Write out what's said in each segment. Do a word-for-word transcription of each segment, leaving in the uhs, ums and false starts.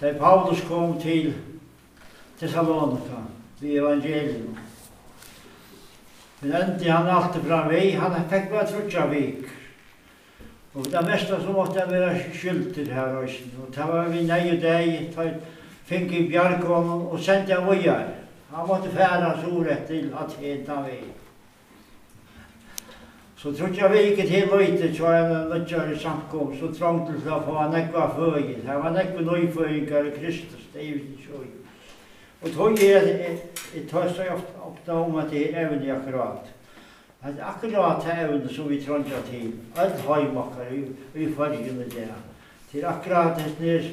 Da Paulus kom til Thessalonika, vid evangelium. Men endte han alltid fram vei, han fikk bare trutja vik. Og det meste så måtte jeg være skyldig her også. Og det var vi nei og deg, da fikk jeg bjargånden og sendte jeg vøyer. Han måtte fære soret til Aten da vei. Så trutja viket til løyte, så var en nødgjør i samkomst, så trång til å få nekva føy. Det var nekva nøyføyngar i Kristus, det er jo ikke så. Og tog jeg, jeg tar så ofte om at det er evne akkurat. Det er akkurat det evne som vi trånger til. Alt heimakker i, i fargene der. Det er akkurat det nere.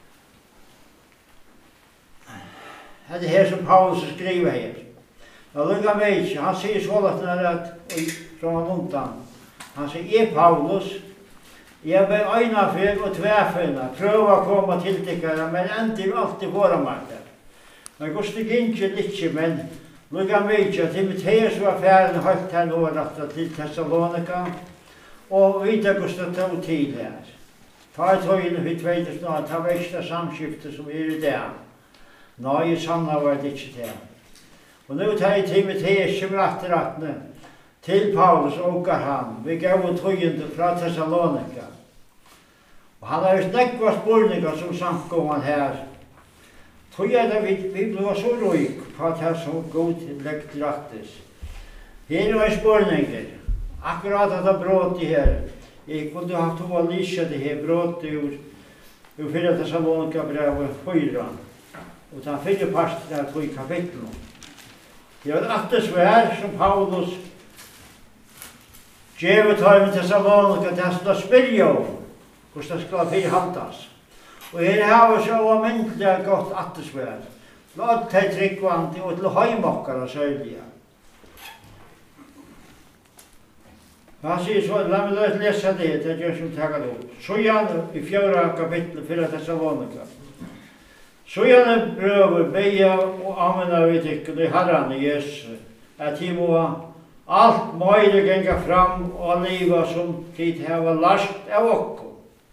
Det er her som Paulus skriver her. Da lukker meg ikke. Han sier så at fra Montan. Han sier, jeg Paulus, jeg ber øyne for og tverfølge, prøve å komme til tikkere, men endelig alltid våre makter. Men Gusti Ginke ikke, men lukka mig ikke, Timotheus var ferdig høyt her nå rett til Thessalonika, og videre Gusti tog tid her. Ta i tøyene for tveitus nå, ta veksta samskiftet som er i det. Nei, sanna var det ikke det. Og nå tar jeg Timotheus som ratteratne til Paulus og han. Vi gav tøyende fra Thessalonika. Og han har jo nekva spurningar som samkomman her. Tog er det vi, vi ble så røyk på at det så god lekt draktes. Her er spurninger. Akkurat at det brått i her. Jeg kunne ha to å lyse det her brått i ord. Og fyrir Thessalonika brevet fyra. Og den fyrre parten er to i kapitlen. Det var et attesvær som Paulus gjevet har med Thessalonika til å spyrja om. Hvordan det skal fyrir haltas. Og her har vi så omyndelig godt attesvær. Låt til tryggvandi og til heimakkar og søylige. Han sier så, la meg lese det, det er jeg som tager det opp. Så gjerne i fjøra kapittel fyrir Thessalonika. Så gjerne brøver, beia og amena vi tykker i Herren i Jesus, at de må alt møyre genga fram og liva som tid heva last av okko.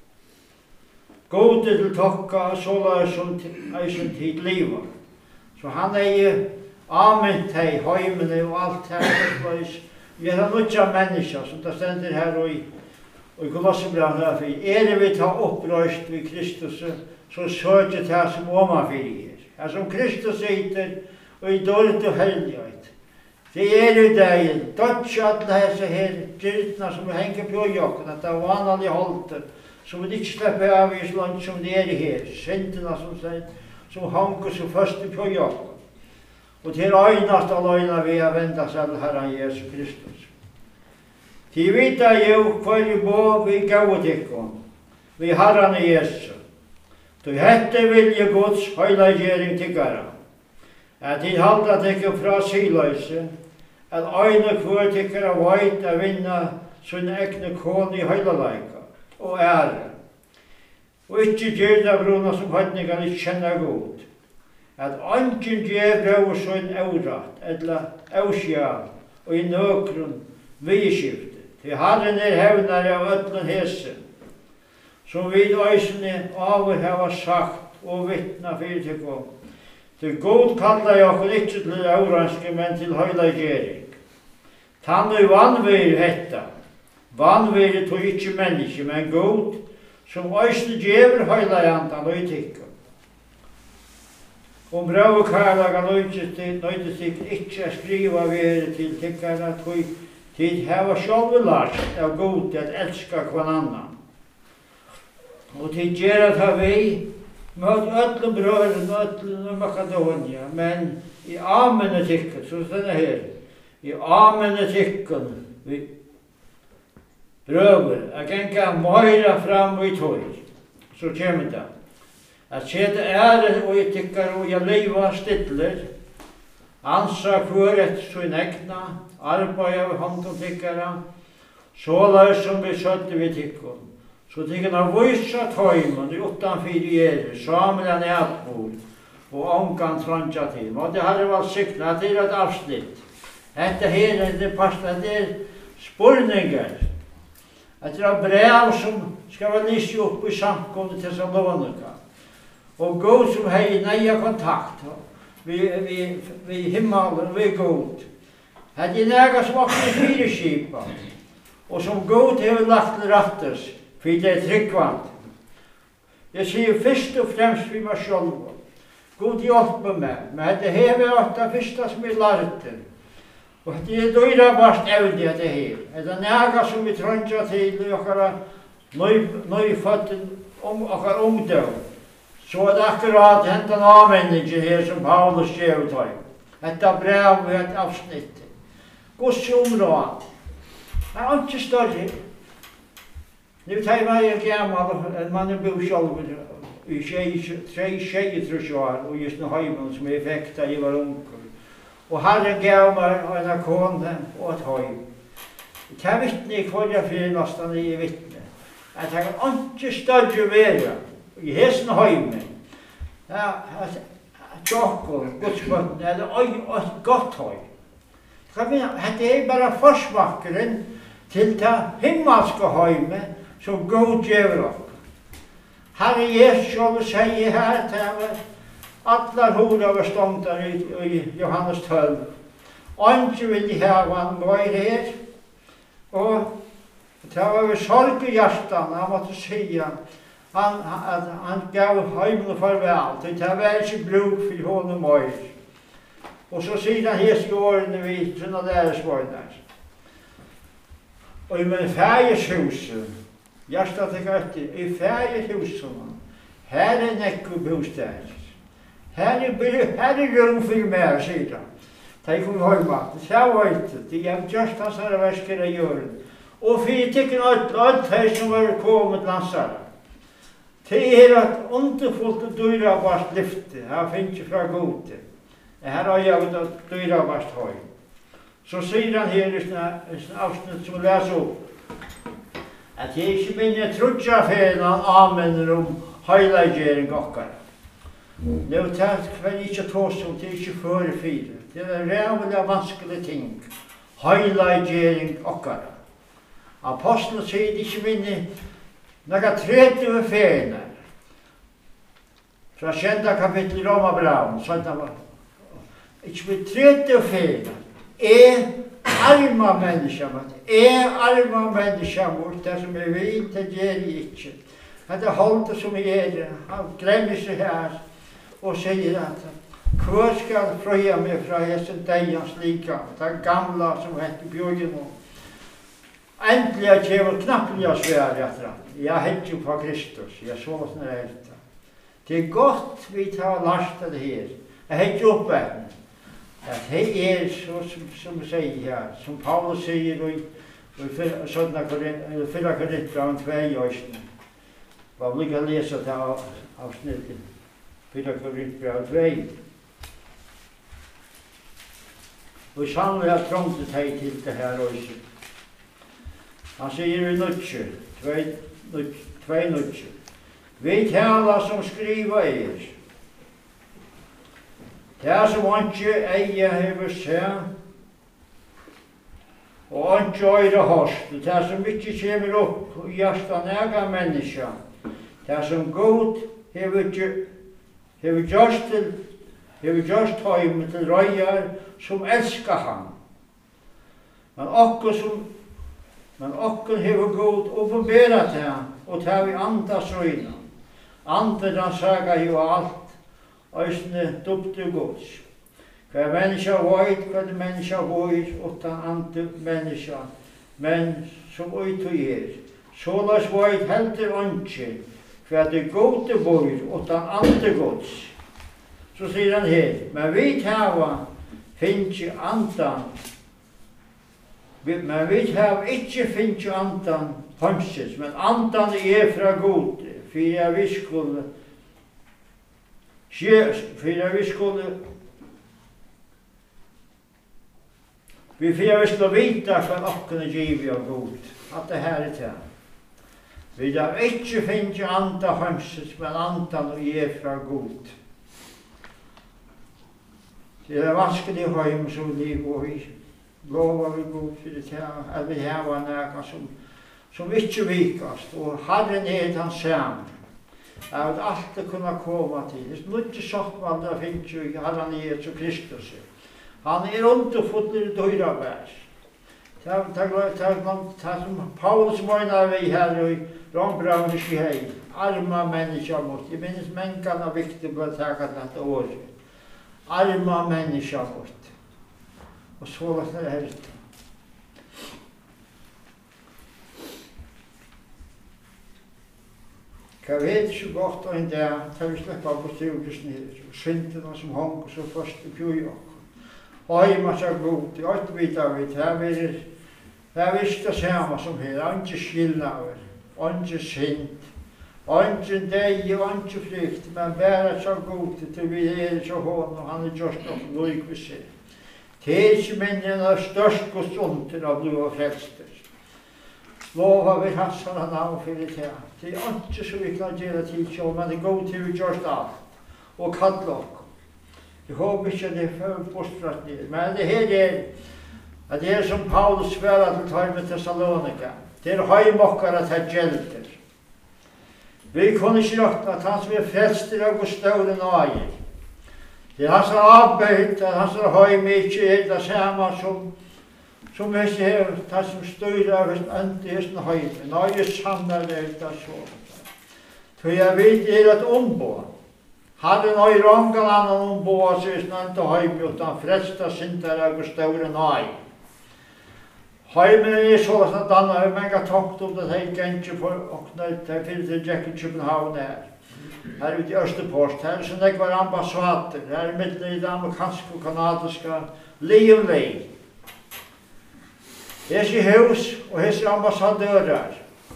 Gode til tokka, såla som eisen tid liva. Så han er amint hei, heimene og alt her. Vi er nødja mennesker som det stender her og i, i Kolossebrand her. Er det vi tar opprøst ved Kristus, så søker det her som oma fyrir her. Her som Kristus eiter, og i dårlig og hellighet. Det er jo deg, dødja alle hese her, dyrtna som henger på jokken, at det er vanlig holdt, som vi ikke slipper av i slant som det er her, syndene som, som hanker så først på jokken. Og til øynast og øyna vi har vendt seg til Herren Jesus Kristus. Til vita jo hver i bo vi gav tikkon, vi Herren Jesus. Du hette vilje Guds høylagjering tikkara, at til halda tikkon fra siløyse, at øyne hver tikkara veit a vinna sin egne kon i høylalaika og ære. Og ikke gjør det bruna som høytningan ikke kjenner godt. At anken gjør røver sånn euratt, eller eusjal, og i nøkron vidskifte. Til Herren er hevnare av øtlen hese, som vi øysene over hava sagt og vittna fyrir til kom. Til god kallar jeg okkur ikke til euranske, men til høylagjering. Tann er vanvir hetta. Vanvir tog ikke menneske, men god, som øysene djever høylajandan og i tikkum. Om brau og karlaga nøyde seg ikke skriva vere til tikkara, til heva sjálfu lagt av god til at elska kvann annan. Og til gjerra það vi, møt öllum brøren og öllum Makedonia, men i amene tikkun, så stenne her, i amene tikkun, vi brøver, a genga møyra fram og i tøy, så kjemur det. At sete ære og jeg tykkar og jeg leiva stidler, ansa hver et sin egna, arbeid av hånden tykkara, såla som vi søtte vi tykkon. Så tykkene vysa tøymen utanfyr i ære, samla nætbord, og ångan trantja til. Og det har vært sikna, det er et avsnitt. Dette her er det pasta, det er spurningar. Det er brev som skal være lyst opp i samkomne til Thessalonika. Og god som hei nøye kontakt vi, vi, vi himmelen, vi god. Det er næga som åkne fire skipa, og som god har lagt til rattes, for det er tryggvand. Jeg sier først og fremst vi meg selv. God hjelper meg, men det her er det første som vi lærte. Og det er døyra bare evne det her. Det er næga som vi trenger til i okkara nøyfødte om okkara ungdom. Så er det akkurat hentan avmenningen her som Paulus skrev til. Dette brev og et avsnitt. Guds områd. Det er ikke større. Nu tar jeg gammal, en mann er bor selv i tre tjejtrus år, og just nu heimen som jeg fikk da jeg var unker. Og Herren gav meg en kone og et heim. Det er vittne i kvarja fyrir nesten i vittne. At det er ikke større vera i hessen heimen. Ja, tjokkor, godsbøtten, er det et godt heim. Det er bare forsmakkeren til det himmelske heimen som god gjør opp. Herre Jesus selv sier her til alle hoder over stånden i, i Johannes tolv. Ikke vil de ha han mer her. Og det var ved sorg i hjertan, han måtte si han, at han gav heimen farvel. Det var ikke bruk for hånden mer. Og så sier han hese i årene vi sånne læresvårene. Og i min fægeshuset, hjertet til gøtter, i fægeshuset, her er nekko bostad. Her er, her er rom for meg, sier han. De kom hjemme, det var ikke, de har gjort hans her versker av jorden. Og for tikkene alt, alt her som var kommet lansere. Det er et underfullt og dyrabart lyfte, her finnes ikke fra gode. Her har jeg et dyrabart høy. Så sier han her i sånne avsnitt som leser opp, at jeg ikke minner trutja felen anmenner om heilagjering okkar. Nå tar jeg ikke tås om det er ikke føre fire. Det er rævlig vanskelig ting. Heilagjering okkar. Apostelen sier det ikke minner noe trettio felen. Fra kjenta kapittel i Romabraun, sånn at var ikke med trettio felen. Er arma menneska, er arma menneska mot det som jeg vet, det gjør jeg ikke. Det er holdt som jeg er, han glemmer seg her og sier at hva skal frøya meg fra hessen deians lika, det gamla som heter Bjørgen. Endelig er det knappelig å svære etter han. Jeg heter jo på Kristus, jeg så sånn er det. Det er godt vi tar last av det her. Jeg heter oppvekkende. At det er så som, som sier her, som Paulus sier i fyrre Korinthbrevet to i Øysten. Hva vil jeg lese til avsnittet? fyrre Korinthbrevet to. Og sannelig har trångtet hei til det her Øysten. Han sier i nødtje, tvei nødtje. Vi taler som skriver er. Det er som ikke eier hever seg, og ikke øyre hørst. Det er som ikke kommer opp i hjertet nega menneska. Det er som god hever gjørst til, hever gjørst høyme til røyar som elskar han. Men okkur som, men okkur hever god oppenberet til han, og til vi andas røyna. Anden han saga jo alt, Øysene dubte gods. Hver menneska veit, hver menneska veit, utan andre menneska, men som uitu er. Sålas veit heldur åndsje, hver det gode veit, utan andre gods. Så sier han her, men vi hava finnje andan, men vi hava ikkje finnje andan håndses, men andan er fra gode, for jeg vi skulle Fyrir vi skulle Vi fyrir vi skulle vita hva okkene givi og god. At det her er til. Vi har ikke finnje anda hømses, men andan og er fra god. Det er vanskelig høym som liv, og vi lover vi god for det her, at vi har nega som, som ikke vikast, og Herren er den samme. Jeg hadde alltid kunnet komme til. Det er ikke sånn det finnes jo i Herren Jesu Kristus. Han er underfotler døyra bærs. Det er som Paulus mener vi her i Rombraunisk i hei. Arma mennesker mot. Jeg minnes mennkene er viktig på å ta dette året. Arma mennesker mot. Og så var det helt. Jeg vet ikke godt om det, da vi slipper på styrkelsen her, og syndene som hong så først i pjøy. Og jeg må så god, det er ikke vidt av det, det er visst det samme som her, ikke skillnaver, ikke synd, ikke deg og ikke frykt, men bare så god til vi er så hånd, og han er gjort nok lyk vi ser. Det er ikke mindre enn størst og stunder av blod og frelster. Lova vi hansar han av for det her. Det er ikke så vi kan gjøre tid til, men det er god til vi gjør alt. Og kalle oss. Jeg håper ikke det er bortstratt ned. Men det her er, at det er som Paulus svarer til tar med Thessalonika. Det er høymokkere at det gjelder. Vi kunne ikke råkne at han som er frelster av og stående nøye. Det er hans avbøyt, at hans høymykje er det samme som som vi ser, det som styrer av endelig høyde. Nøye sanner er det så. For jeg vet det er et ombå. Hadde nøye rångan annan ombå, så er det ikke høyde, utan frelsta synder av og større nøye. Høymen er så at han har mange tåkt om det her gjennom for åkne til fylde Jack i København her. Her ute i Østerpost, her er sånn jeg var ambassader, her er mitt i det amerikanske og kanadiske Liam Lee. Hesi hus og hesi ambassadører.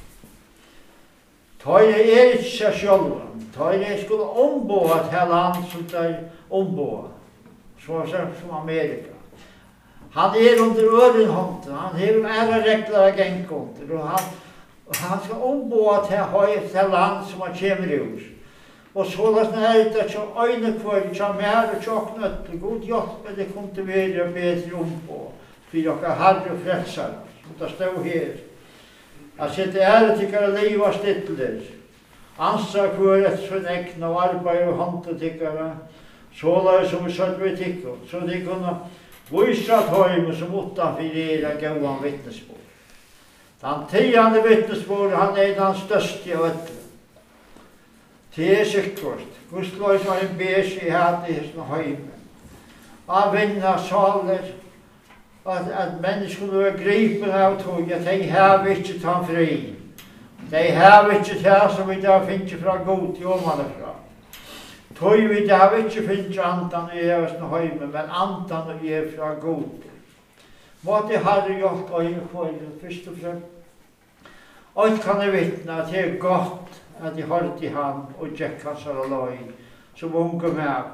Tøyre er ikke seg sjølven. Tøyre skulle ombåa til land som de ombåa. Så som Amerika. Han er under ørenhånden. Han har ære regler av gengkånter. Og han, han skal ombåa til, til land som han kommer ut. Og så er det ikke øyne for det, som er og tjokknøtt. God hjelp, det kom til å være bedre ombåa. For dere herre og frelsere, som det stod her. Jeg sitter ære til dere liv og stidler. Ansa hver et sånn ekne og arbeid og håndte til dere. Så la jeg som vi søtt ved tikkene. Så de kunne vise at høyme som utenfor dere gav han vittnesbord. Den tiende vittnesbord, han er den største av etter. Det er sikkert. Gudslois var en bes i hatt i hesten høyme. Av vinner saler. At, at menneskene var gripen av tog, at de har ikke tatt fri. De har ikke tatt som vi da finner fra god til omanifra. Tog vi da ikke finner andan i evsen høyme, men andan i er fra god. Måtte Herre gjort øyne for det, først og fremst. Og kan jeg vittne at det er godt at jeg holdt i ham og Jack hans og løy, som unge med.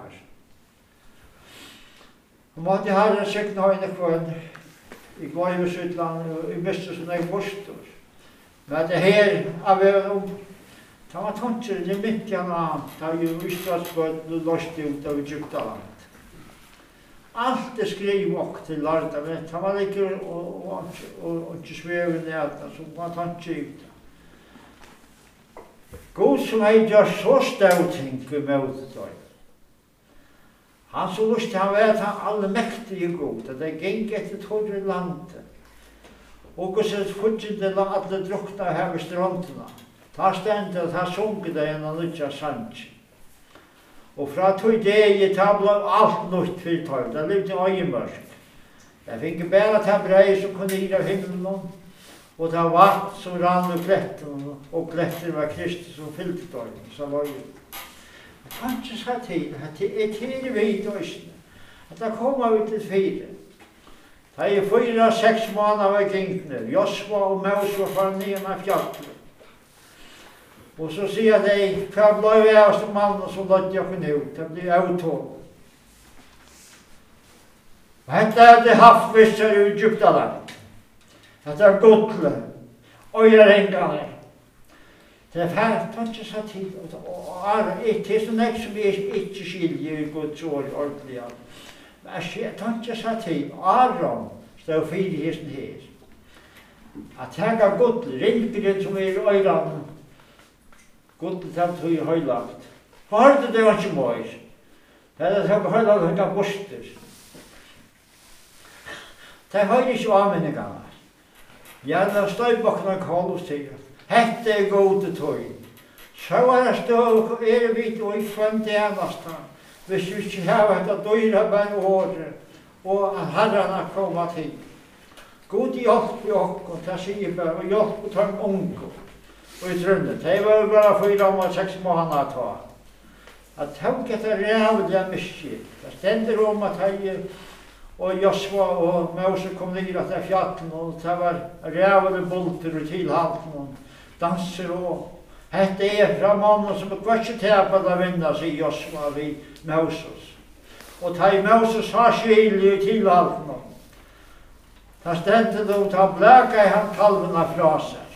Og måtte Herre sikne høyne kvann i Gløyvesutlandet og i mistet som jeg bostor. Men det her, av om, det var tånser, det mitt igjen annet, det var jo Østradsbøtt og løst ut av Egyptaland. Alt er skriv ok til lærda, men det var ikke og ikke svevet ned, så var tånser ut. God som jeg gjør så stauting med møtet. Han så lyst til han var at han alle mektige god, at det gikk etter torre landet. Og hvordan fortsatte alle drukna her ved strandene. Ta stendet at han sunket det enn han lytja sannsyn. Og fra tog det ta ble alt nytt fyrtøy, det levde i øyemørk. Jeg fikk bare ta brei som kunne gi av himmelen, og ta vatt som rann med kletten, og kletten var Kristus som fylte tøy, som var jo. Jeg kan ikke sa til, det er til vidt øysene, at det kommer ut til fire. Det er fyra, seks måneder av gengene, Josva og Mosva fra nyen av fjallet. Og så sier de, hva ble vi av som mannen som lødde jeg kunne ut, det blir avtål. Og dette er det haft visser i Egyptaland. Dette er godle, øyrengene. Det er fælt, det er ikke så tid. Og det er sånn jeg som jeg ikke skiljer i Guds år ordentlig. Men det er ikke så tid. Aron stod fire hesten her. At jeg har godle, ringeren som er i øyrene, God til dem tog i høylagt. Hørte det var ikke møys. Det er det som høylagt høyga borster. Det høyde ikke avmenningarna. Gjerne støybakkene kall og sier, hette er gode tøy. Så er det støv, er det vidt og i kvann tjeneste. Hvis vi ikke har et døyre bare året, og at herrene kommer til. God hjelp i oss, det sier bare, og hjelp til de unge. Og i trunnet, det var bare fyra og seks måneder ta. At tenk etter rævlige mye. Det stender om at jeg og Josva og Mose kom ned etter fjallen, og det var rævlige bolter og tilhalten, og danser og hette er fra mannen som går ikke til å vinne, sier Josva vi Moses. Og ta i Moses har skilje i tilhalten. Ta stendte det og ta blæka i han kalvene fra seg.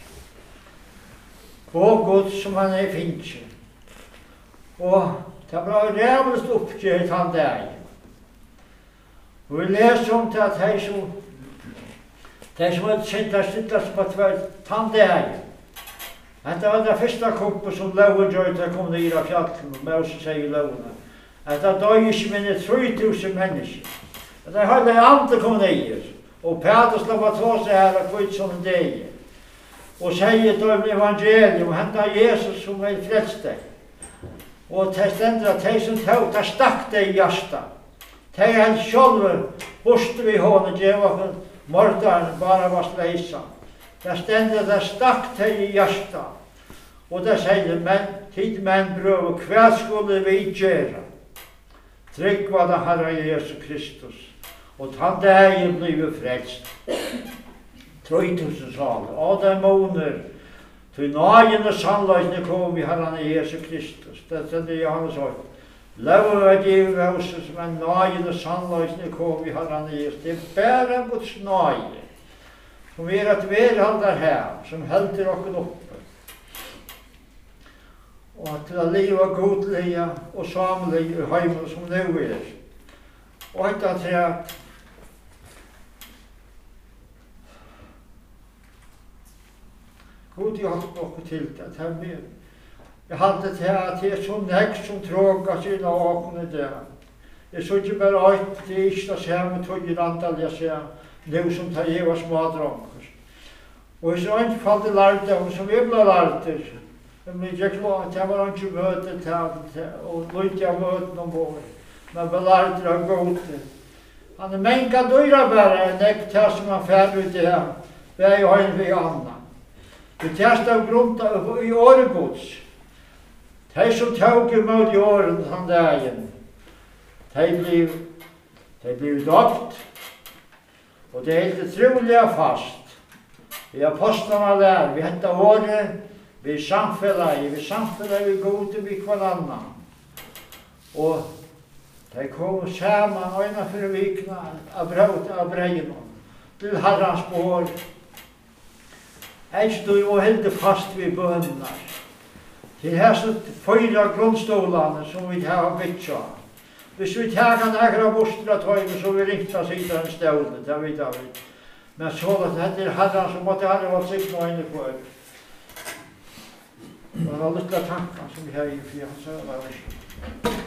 Og Gud som han er finnkje. Og det var rævligst oppgjørt han der. Og vi leser om til at de som de som hadde sint der stilla som at det var han der. Dette var det første kuppet som loven gjør til å komme ned av fjallen, og Moses sier lovene. At det døg ikke minne tre tusen mennesker. At det hadde andre kom ned, og Peter slapp av tå seg her og kvitt som det. Og sier døm evangelium, og hentet Jesus som er frelst deg. Og det stender at de som tog, det stakk det i hjertet. De hadde selv bostet vi hånden, det var morderen, bare var sleisa. Det stender det stakk det i hjertet. Og det sier, men tid menn brøv, hva skulle vi gjøre? Trygg var det Herre Jesus Kristus, og han deg blev frelst. tre tusen saler, og det måner, til nøyen og sannløsene kom i Herren Jesus Kristus. Det stender Johannes år. Loven var givet Moses, men nøyen og sannløsene kom i Herren Jesus. Det er bare Guds nøye, som er et verhalder her, som helter okken oppe. Og til å leve godlige og samlige i heimen som nå er. Og etter til at God hjelp dere til det her med. Jeg hadde til at det er så nekk som tråka sine åkne der. Jeg så ikke bare alt, det er ikke det samme tog i antall jeg ser, nå som tar jeg var smadronker. Og så anfall det lærte, og som jeg ble lærte, men jeg klart at jeg var ikke møte til, og løyte jeg møte noen vår, men ble lærte av gode. Han er menga døyra bare, nekk til som han færre ut i her, det er jo en vi anna. Vi test av grunn i åregods. De som tog imot i åren han dagen, de blev, de blev dopt, og det er helt trolig fast. Vi apostlene der, vi hentet året, vi er samfellet, vi er samfellet, vi er gode med hverandre. Og de kom sammen, øyne for vikene, av brød av breien, til Herrens spår. Jeg stod og helde fast ved bønner. Til hese fyra grunnstolene som vi har bytja. Hvis vi tar nægra bostra tøyne, så vi ringte av siden en stående, det vet jeg. Men så at dette er Herren som måtte Herren var sikt noe inne for. Og det var litt av tankene som vi har i fri, han sa det var ikke.